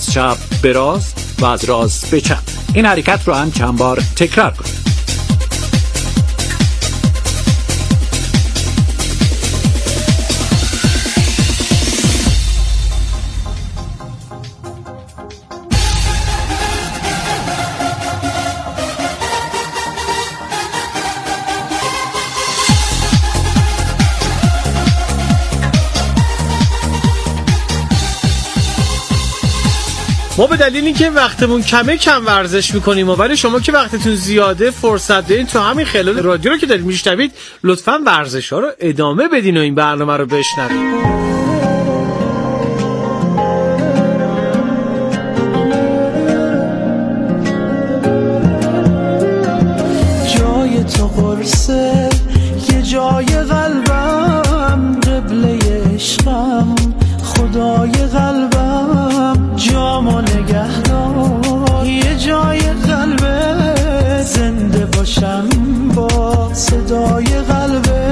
از چپ به راست و از راست به چپ. این حرکت رو هم چند بار تکرار کنید. ما به دلیل اینکه وقتمون کم ورزش میکنیم و ولی شما که وقتتون زیاده فرصت دارین تو همین خلال رادیو رو که دارید میشنوید لطفاً ورزش ها رو ادامه بدین و این برنامه رو بشنوید. جای تو قرصه یه جای قلبم، قبله عشقم خدای قلبم، جامو نگهدار یه جای قلبه، زنده باشم با صدای قلبه.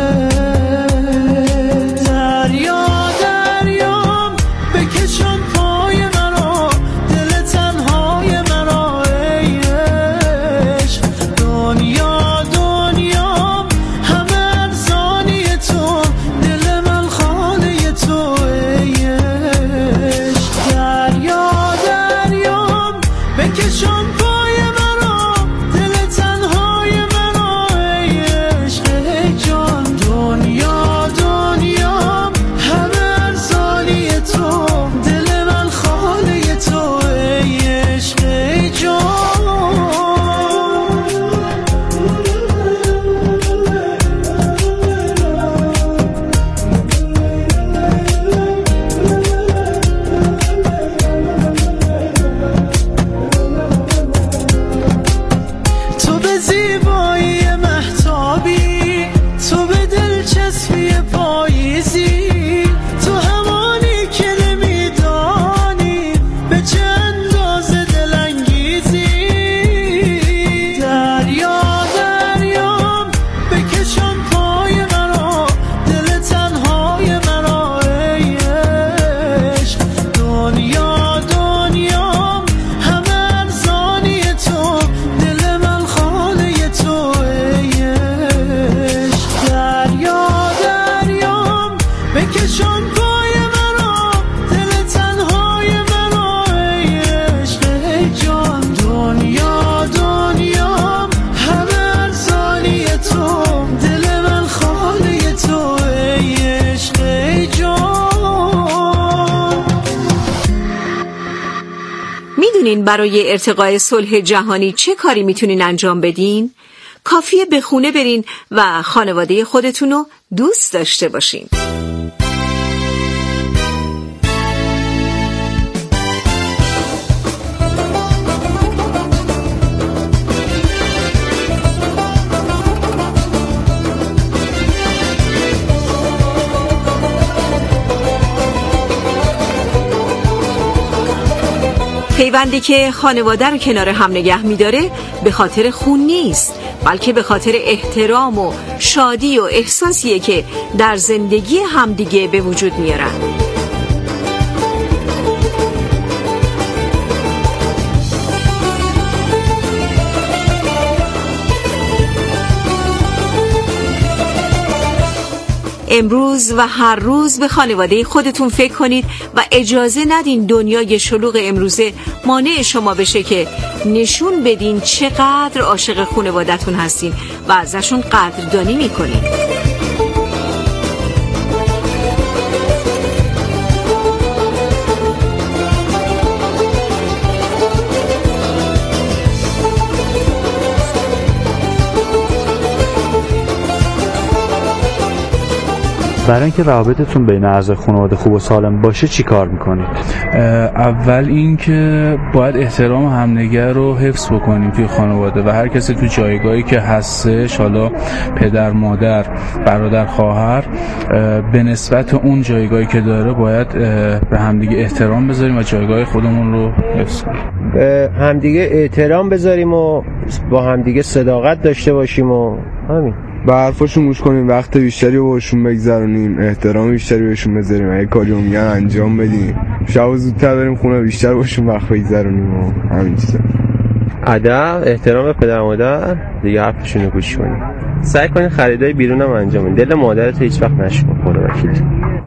دریا دریام بکشم پای مرا، دل تنهای مرا ای عشق. دنیا دنیام همه ارزانی تو، دل من خانه تو ای عشق. دریا دریام بکشم پای مرا، دل تنهای مرا ای عشق ای جان. دنیا دنیام همه ارزانی تو، دل من خانه تو ای عشق ای جان. تو به زیبایی مهتابی، تو به دلچسبی پاییزی، تو همانی که نمیدانی به چه اندازه دلانگیزی. دریا دریام بکشم پای مرا، دل تنهای مرا ای عشق. دنیا دنیام همه ارزانی تو، دل من خانه تو ای عشق. دریا دریام بکشم پای مرا، دل تنهای مرا ای عشق ای جان. دنیا دنیام همه ارزانی تو، دل من خانه تو ای عشق ای جان. میدونین برای ارتقای صلح جهانی چه کاری میتونین انجام بدین؟ کافیه به خونه برین و خانواده خودتون رو دوست داشته باشین. پیوندی که خانواده رو کنار هم نگه می‌داره به خاطر خون نیست، بلکه به خاطر احترام و شادی و احساسیه که در زندگی همدیگه به وجود میارن. امروز و هر روز به خانواده خودتون فکر کنید و اجازه ندین دنیای شلوغ امروزه مانع شما بشه که نشون بدین چقدر عاشق خانواده‌تون هستین و ازشون قدردانی میکنین. برای اینکه روابطتون بین اعضای خانواده خوب و سالم باشه چی کار میکنید؟ اول اینکه باید احترام همدیگه رو حفظ بکنیم توی خانواده و هر کسی تو جایگاهی که هستش، حالا پدر، مادر، برادر، خواهر، به نسبت اون جایگاهی که داره باید به همدیگه احترام بذاریم و جایگاه خودمون رو حفظ کنیم. به همدیگه احترام بذاریم و با همدیگه صداقت داشته باشیم و همین. به حرفاشون گوش کنیم، وقت بیشتری باشون بگذرونیم، احترام بیشتری بهشون بذاریم، اگه کاری رو میگن انجام بدیم، شب زودتر بریم خونه، بیشتر باشیم وقت بگذرونیم و همین چیزا. ادب، احترام به پدر مادر، دیگه حرفشون رو گوش کنیم. سعی کنین خریدای بیرون هم انجام بدین. دل مادرت هیچ وقت نشکن، خدا وکیل.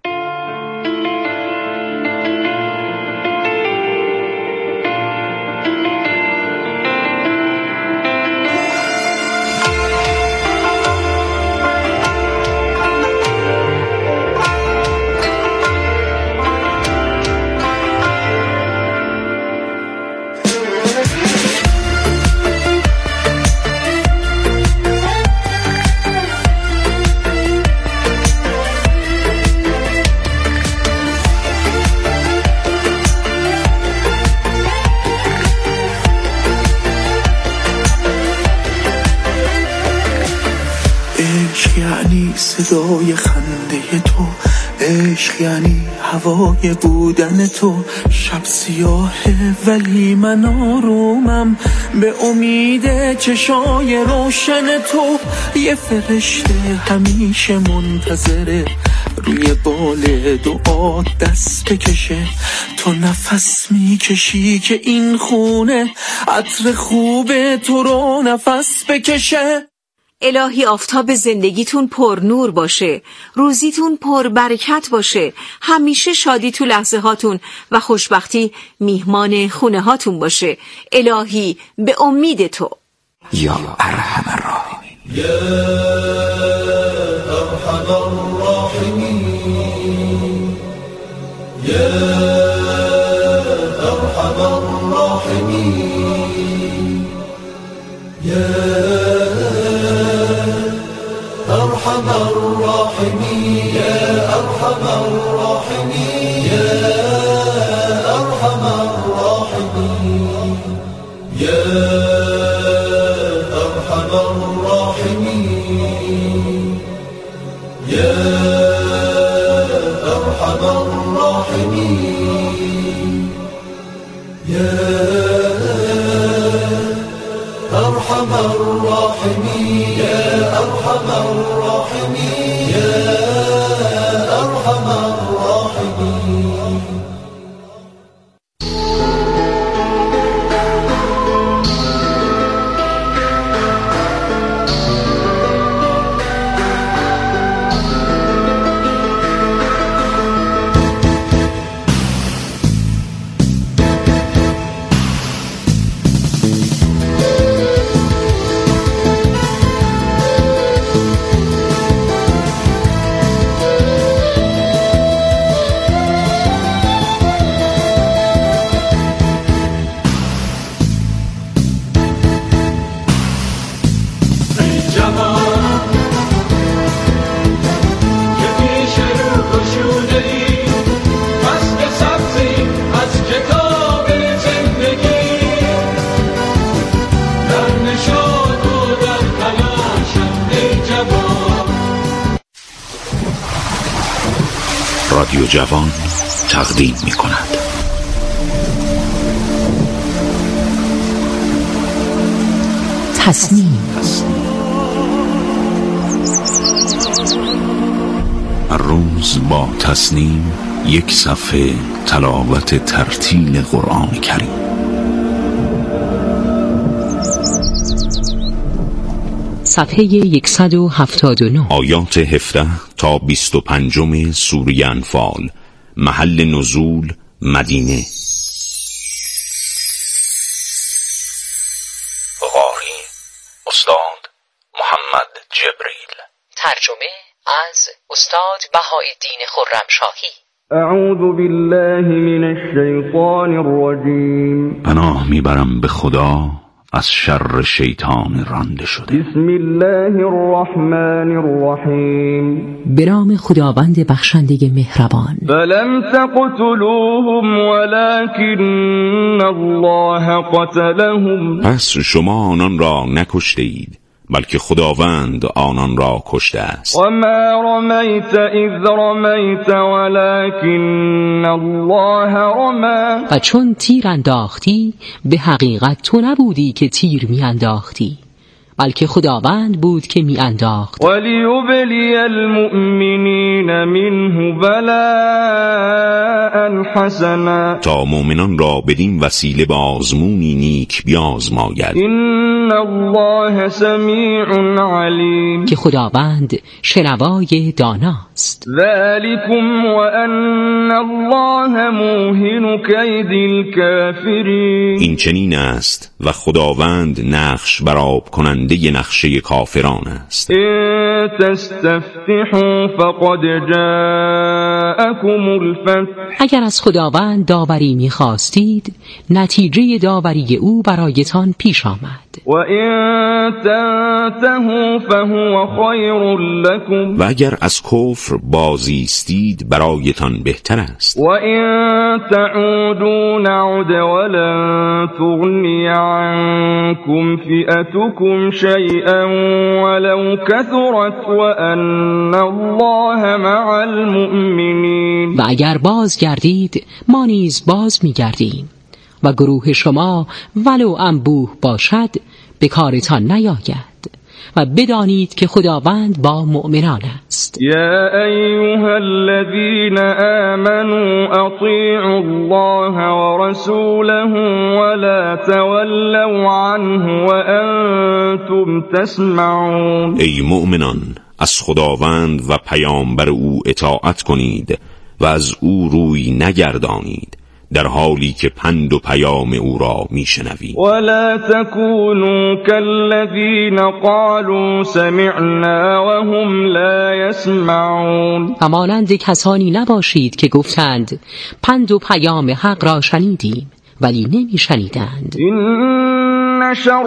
عشق یعنی صدای خنده تو، عشق یعنی هوای بودن تو. شب سیاهه ولی من آرومم به امید چشای روشن تو. یه فرشته همیشه منتظره روی بال دعا دست بکشه. تو نفس میکشی که این خونه عطر خوب تو رو نفس بکشه. الهی آفتاب زندگیتون پر نور باشه، روزیتون پر برکت باشه، همیشه شادی تو لحظه هاتون و خوشبختی میهمان خونه هاتون باشه. الهی به امید تو. یا ارحم الراحمین. یا ارحم الراحمین. یا ارحم الراحمین. یا أرحم الراحمين يا أرحم الراحمين يا أرحم الراحمين يا أرحم الراحمين يا أرحم الراحمين يا أرحم الراحمين يا أرحم الراحمين يا أرحم الراحمين. رادیو جوان تقدیم می کند تصنیم. هر روز با تصنیم یک صفحه تلاوت ترتیل قرآن کریم. صفحه 179 آیات 17 تا 25 سوره انفال. محل نزول مدینه. قاری استاد محمد جبریل. ترجمه از استاد بهاءالدین خرمشاهی. اعوذ بالله من الشیطان الرجیم. پناه میبرم به خدا از شر شیطان رانده شده. بسم الله الرحمن الرحیم. به نام خداوند بخشنده مهربان. فلم تقتلوهم ولكن الله قتلهم. پس شما آنان را نکشته اید بلکه خداوند آنان را کشته است. و ما رمیت اذ رمیت ولكن الله رمی. و چون تیر انداختی به حقیقت تو نبودی که تیر می انداختی بلکه خداوند بود که می انداخت. وَلِيُبْلِيَ الْمُؤْمِنِينَ مِنْهُ بَلَاءً حَسَنًا تا مؤمنان را بدین وسیله به آزمونی نیک بیازماید. إِنَّ اللَّهَ سَمِيعٌ عَلِيمٌ که خداوند شنوای داناست. ذَلِكُمْ وَأَنَّ اللَّهَ مُوهِنُ كَيْدِ الْكَافِرِينَ این چنین است و خداوند نقش برآب کننده نقشه کافران است. إِن تَسْتَفْتِحُوا فَقَدْ جَاءَكُمُ الْفَتْحُ اگر از خداوند داوری می‌خواستید، نتیجه داوری او برایتان پیش آمد. وَإِن تَنْتَهُوا فَهُوَ خَيْرٌ لَكُمْ و اگر از کفر بازایستید برایتان بهتر است. وَإِن تَعُودُوا نَعُدْ وَلَن تُغْنِيَ عَنكُمْ فِئَتُكُمْ شَيْئًا وَلَوْ كَثُرَتْ وَأَنَّ اللَّهَ مَعَ الْمُؤْمِنِينَ و اگر باز گردید ما نیز باز می‌گردیم و گروه شما ولو انبوه باشد به کارتان نیاید و بدانید که خداوند با مؤمنان است. یا ایها الذین آمنوا اطیعوا الله ورسوله ولا تولوا عنه وانتم تسمعون. ای مؤمنان، از خداوند و پیامبر او اطاعت کنید و از او روی نگردانید در حالی که پند و پیام او را میشنوید. ولا تكونوا كالذين قالوا سمعنا وهم لا يسمعون. و مانند کسانی نباشید که گفتند پند و پیام حق را شنیدیم ولی نمیشنیدند. این شر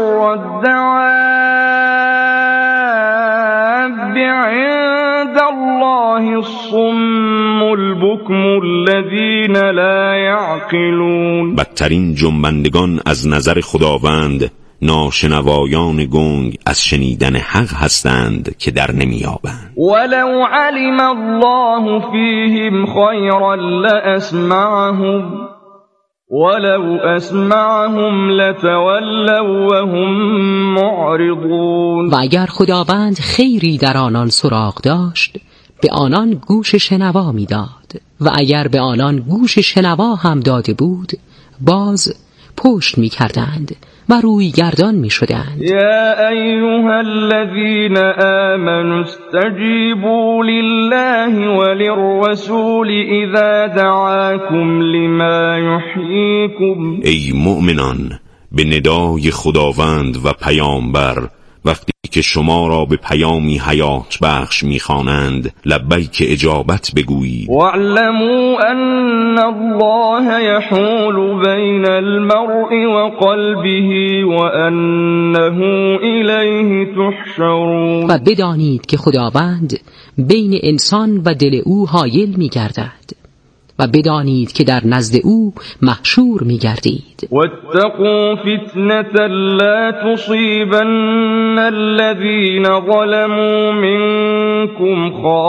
الدواب عند الله الصم البكم الذين لا يعقلون. بدترین جنبندگان از نظر خداوند ناشنوایان گنگ از شنیدن حق هستند که در نمیابند. ولو علم الله فیهم خیرا لاسمعهم ولو اسمعهم لتولوا وهم معرضون. و اگر خداوند خیری در آنان سراغ داشت به آنان گوش شنوا میداد و اگر به آنان گوش شنوا هم داده بود باز پشت میکردند و روی گردان میشدند. یا ایها الذین آمنوا استجیبوا لله وللرسول اذا دعاکم لما یحییکم. ای مؤمنان، به ندای خداوند و پیامبر وقتی که شما را به پیامی حیات بخش میخوانند لبیک اجابت بگویید. واعلموا ان الله يحول بین المرء وقلبه وانه الیه تحشرون. و بدانید که خداوند بین انسان و دل او حایل میگردد و بدانید که در نزد او محشور می‌گردید. واتقوا فتنة لا تصيبن الذين ظلموا منكم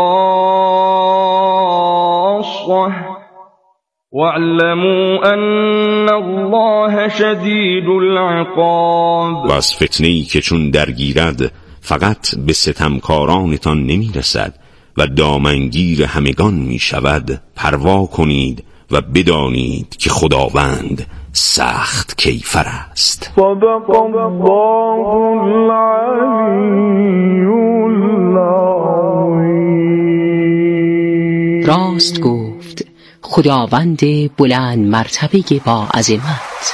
خاصة واعلموا ان الله شدید العقاب. و از فتنه‌ای که چون درگیرد فقط به ستمکارانتان نمی‌رسد و دامنگیر همگان می شود پروا کنید و بدانید که خداوند سخت کیفر است. صدق الله العلی العظیم. راست گفت خداوند بلند مرتبه با عظمت.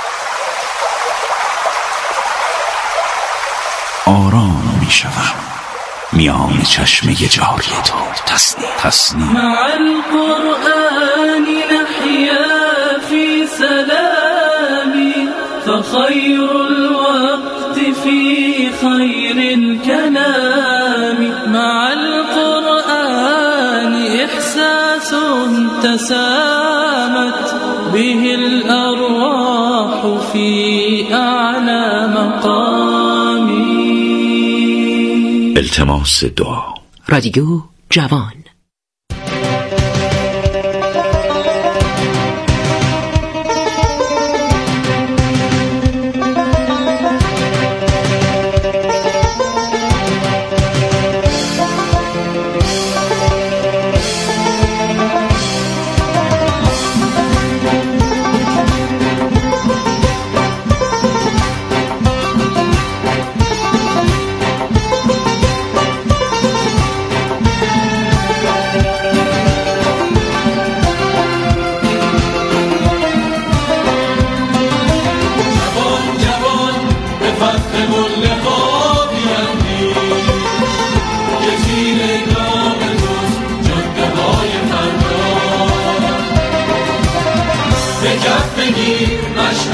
آرام می شوم میان چشمه جاری تو تسنیم مع القرآن نحيا في سلام فخير الوقت في خير الكلام مع القرآن إحساس تسامت به الأرواح في أعلى مقام. التماس دعا. رادیو جوان.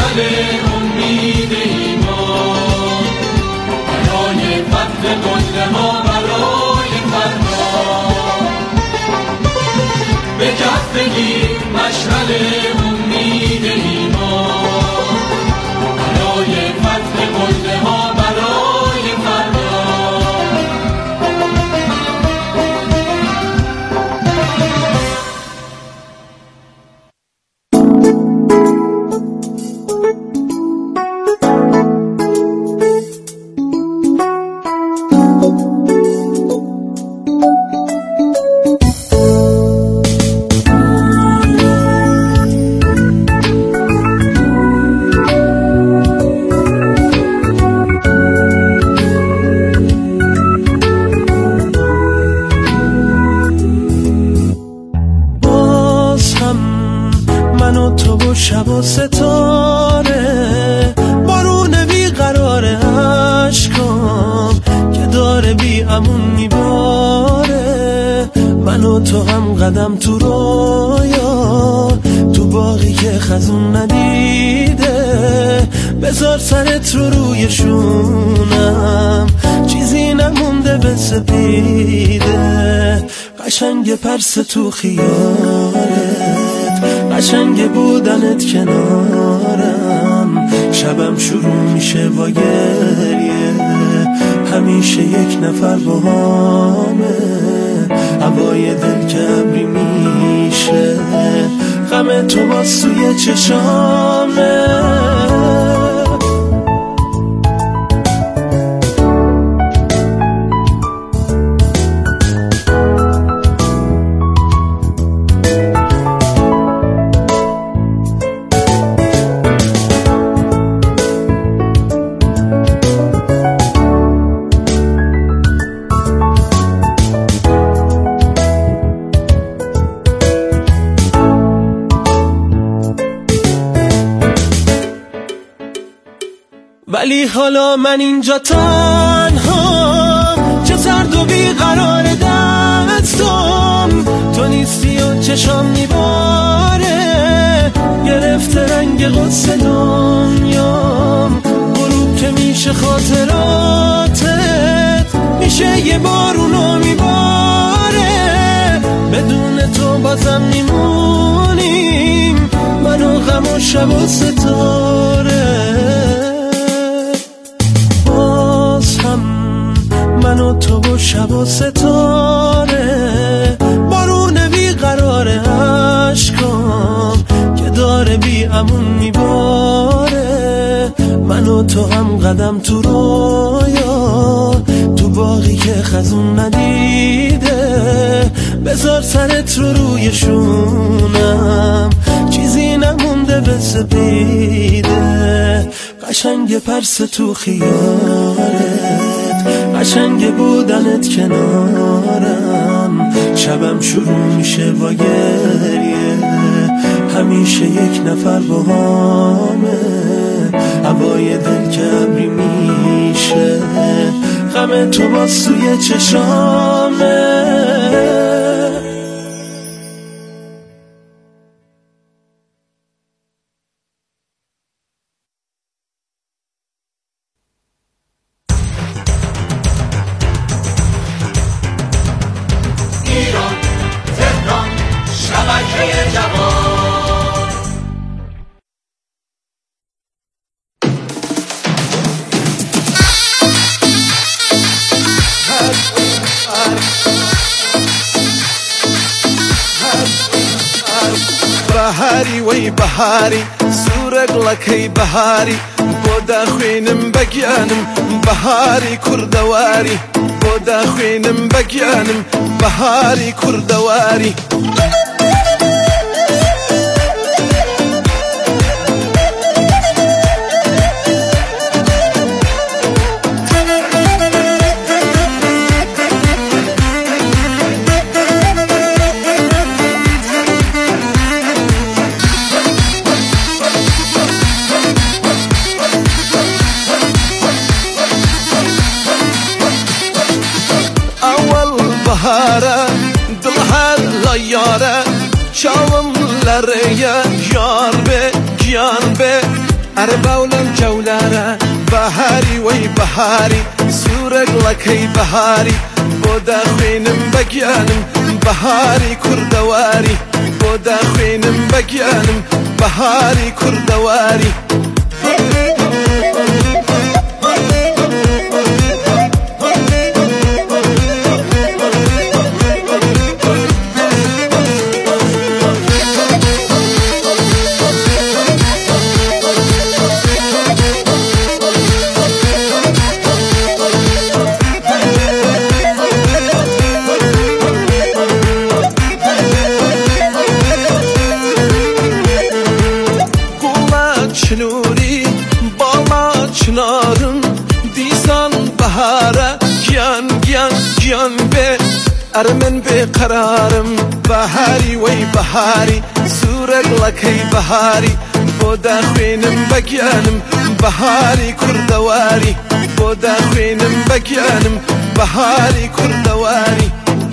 مشعل امید ایمان، برای فتح قله ها، برای فردا. به کف بگیر مشعل امید ایمان، برای فتح قله ها، برای فردا. شب و ستاره، بارون بیقرار عشقام که داره بی امون میباره. من و تو هم قدم تو رویا، تو باقی که خزون ندیده. بذار سرت روی شونم، چیزی نمونده به سپیده. قشنگ پرس تو خیالت، قشنگ بودنت کنارم. شبم شروع میشه با گریه، همیشه یک نفر با همه. هوای دل که ابری میشه، غم تو با سوی چشامه. ولی حالا من اینجا تنها، چه سرد و بیقرار دستم. تو نیستی و چشام میباره، گرفته رنگ قدس دنیام. غروب که میشه خاطراتت، میشه یه بارونو میباره. بدون تو بازم میمونیم، من و غم و شب و ستاره. من و تو و شب و ستاره، بارون بیقرار عشقام که داره بی امون میباره. من و تو هم قدم تو رویا، تو باقی که خزون ندیده. بذار سرت روی شونم، چیزی نمونده به سپیده. قشنگ پرس تو خیالت، قشنگ بودنت کنارم. شبم شروع میشه با گریه، همیشه یک نفر با همه. هوای دل که ابری میشه، غم تو با سوی چشامه. بهاری وی بهاری سورق لکی بهاری، بودا خوینم بگیانم بهاری کردواری. بودا خوینم بگیانم بهاری کردواری. اره باولم جولاره بهاری وی بهاری سورگ لکی بهاری بودا خوینم بگیانم بهاری کردواری بودا خوینم بگیانم بهاری کردواری نوری بالا چنارم دیسان بهاره گیان به ارمن به قرارم بهاری وی بهاری سورگ لکی بهاری بودا خوینم بگیانم بهاری کردواری بودا خوینم بگیانم بهاری کردواری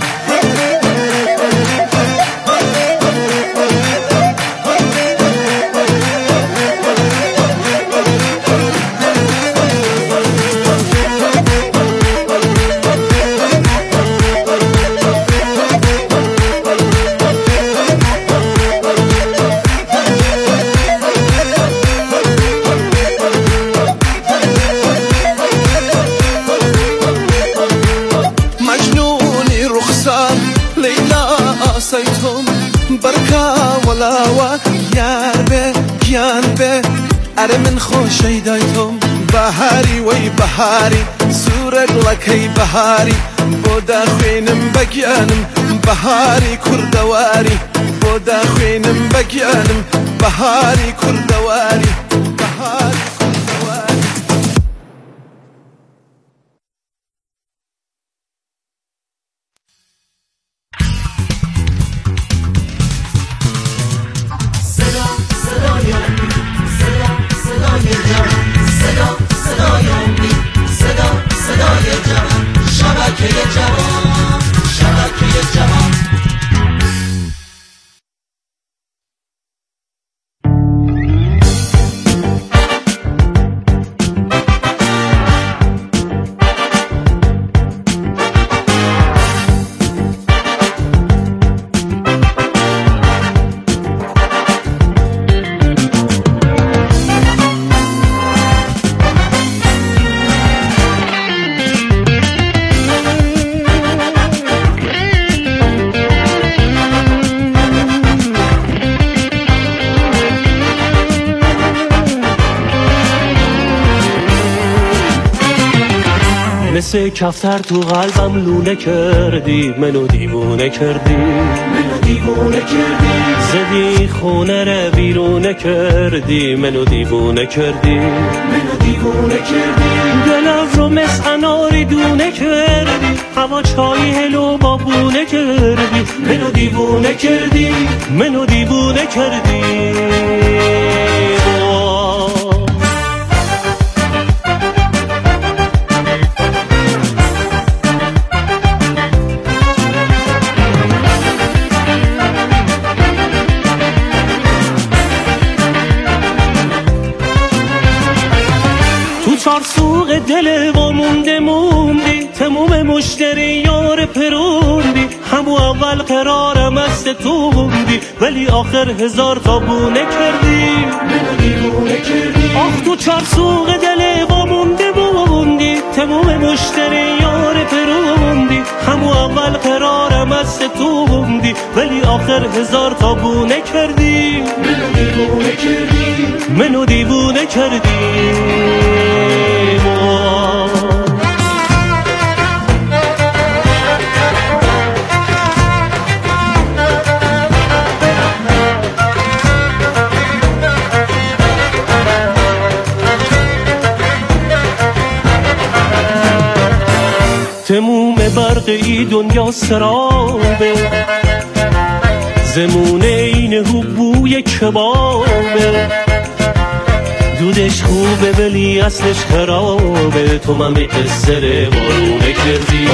برکا ولاوا یار به گیان به اره من خوشی دایتم بهاری وی بهاری سورگ لکی بهاری بودا خوینم بگیانم بهاری کردواری بودا خوینم بگیانم بهاری کردواری بهاری کردواری مثل کفتر تو قلبم لونه کردی منو دیوونه کردی زدی خونه رو بیرونه کردی منو دیوونه کردی دلم رو مثل اناری دونه کردی هوا چای هلو بابونه کردی منو دیوونه کردی چار سوق دل و موندی تموم مشتری یار پروندی همو اول قرارم است تو بوندی ولی آخر هزار تا بونه کردی آخ تو چار سوق دل و موندی تموم مشتری یار پروندی همو اول قرارم است تو بوندی ولی آخر هزار تا بونه کردی منو دیوونه کردی تموم برقی دنیا سرابه زمونه این بوی کبابه دودش خوبه ولی اصلش خرابه تو من به قصر بارونه کردی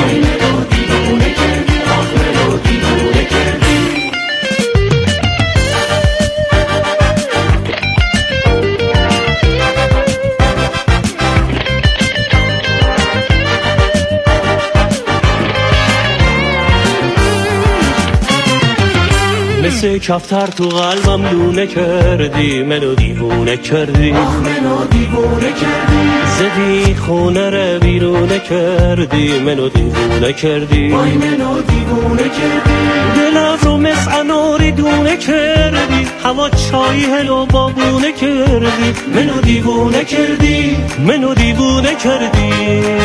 مثل کفتر تو قلبم لونه کردی، منو دیوونه کردی، منو دیوونه کردی، زدی خونه رو بیرونه کردی، منو دیوونه کردی، وای منو دیوونه کردی، دلم رو مثل اناری دونه کردی، هوا چای هلو بابونه کردی، منو دیوونه کردی، منو دیوونه کردی.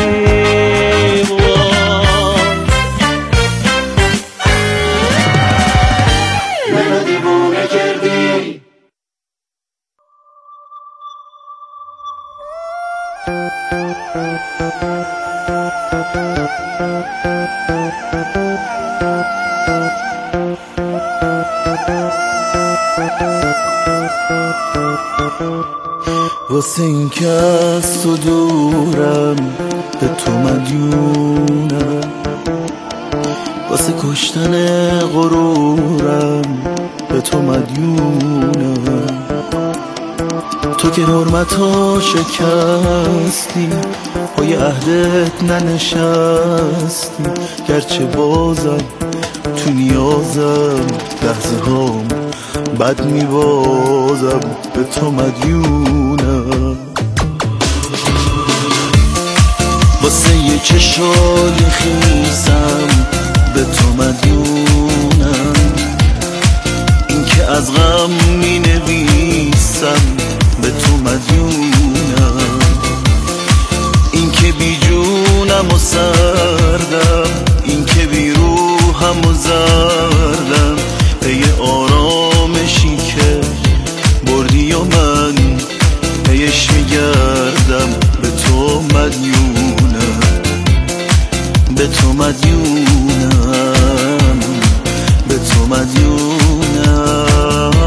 منو دیوونه کردی. واسه این که از تو دورم به تو مدیونم، واسه کشتن غرورم به تو مدیونم. تو که حرمتو شکستی، پای عهدت ننشستی، گرچه بازم تو نیازم لحظه هام بد میبازم به تو مدیونم. واسه یه چشای خیسم به تو مدیونم، این که از غم می نویسم به تو مدیونم، این که بی جونم و سردم، این که بی روحم و زردم، پی آرامشی که بردی و من پیش میگردم به تو مدیونم، به تو مدیونم، به تو مدیونم،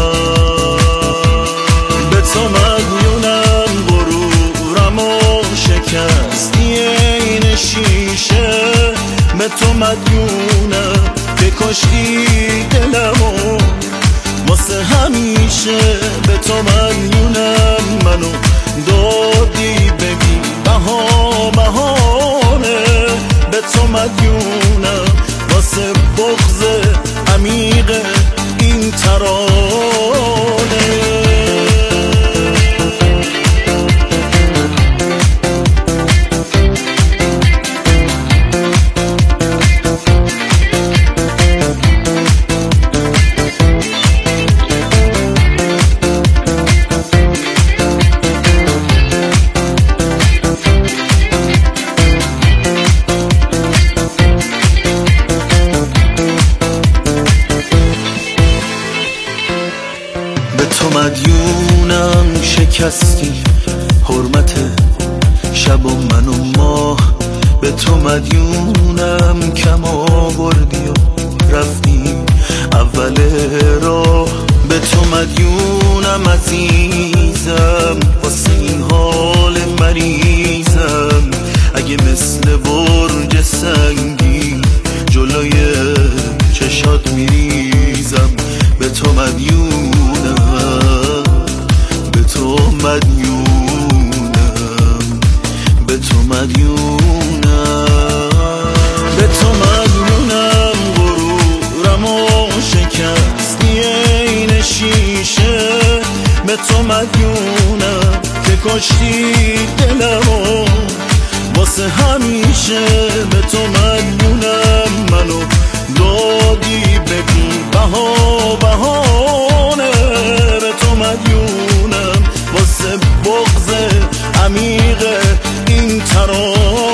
به تو مدیونم. غرورم و شکستی این شیشه، به تو مدیونم که کشتی دلمو واسه همیشه، به تو مدیونم. منو دادی ببین بهانه، به تو مدیونم واسه بغض عمیق این ترانه. مدیونم شکستی حرمت شب و من و ماه، به تو مدیونم کم آوردی و رفتی اول راه، به تو مدیونم عزیزم واسه این حال مریضم، اگه مثل برج سنگی جلوی چشات میریزم، به تو مدیونم، به تو مدیونم، به تو مدیونم، به تو مدیونم. غرورم و شکستی این شیشه، به تو مدیونم که کشتی دلمو واسه همیشه، به تو مدیونم. منو دادی ببین بهانه، به تو مدیونم واسه بغض عمیق این ترانه.